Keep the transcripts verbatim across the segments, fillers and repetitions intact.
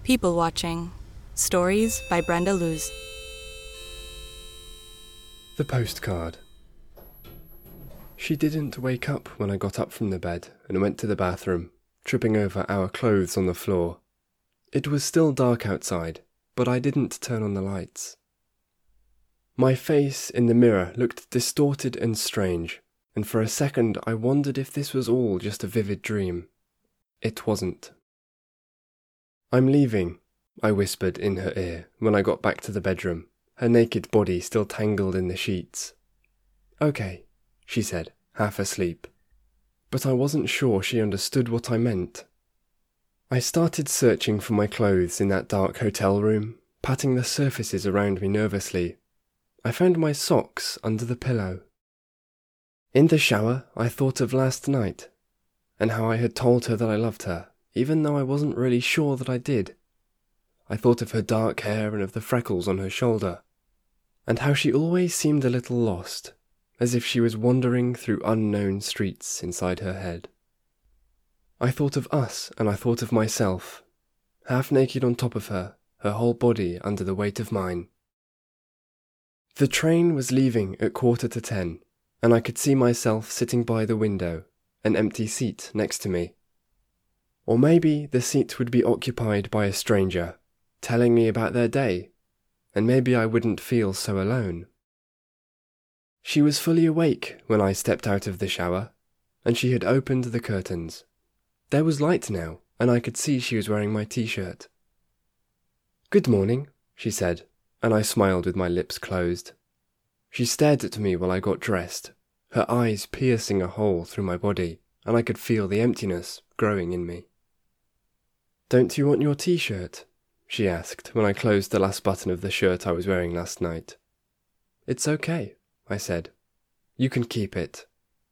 People Watching. Stories by Brenda Luz. The postcard. She didn't wake up when I got up from the bed and went to the bathroom, tripping over our clothes on the floor. It was still dark outside, but I didn't turn on the lights. My face in the mirror looked distorted and strange, and for a second I wondered if this was all just a vivid dream. It wasn't. "I'm leaving," I whispered in her ear when I got back to the bedroom, her naked body still tangled in the sheets. "Okay," she said, half asleep. But I wasn't sure she understood what I meant. I started searching for my clothes in that dark hotel room, patting the surfaces around me nervously. I found my socks under the pillow. In the shower, I thought of last night, and how I had told her that I loved her, even though I wasn't really sure that I did. I thought of her dark hair and of the freckles on her shoulder, and how she always seemed a little lost, as if she was wandering through unknown streets inside her head. I thought of us, and I thought of myself, half naked on top of her, her whole body under the weight of mine. The train was leaving at quarter to ten, and I could see myself sitting by the window, an empty seat next to me. Or maybe the seat would be occupied by a stranger, telling me about their day, and maybe I wouldn't feel so alone. She was fully awake when I stepped out of the shower, and she had opened the curtains. There was light now, and I could see she was wearing my t-shirt. "Good morning," she said, and I smiled with my lips closed. She stared at me while I got dressed, her eyes piercing a hole through my body, and I could feel the emptiness growing in me. "Don't you want your t-shirt?" she asked when I closed the last button of the shirt I was wearing last night. "It's okay," I said. "You can keep it."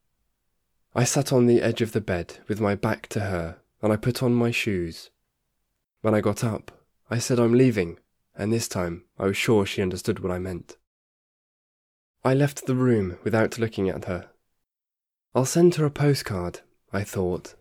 I sat on the edge of the bed with my back to her, and I put on my shoes. When I got up, I said I'm leaving, and this time I was sure she understood what I meant. I left the room without looking at her. I'll send her a postcard, I thought,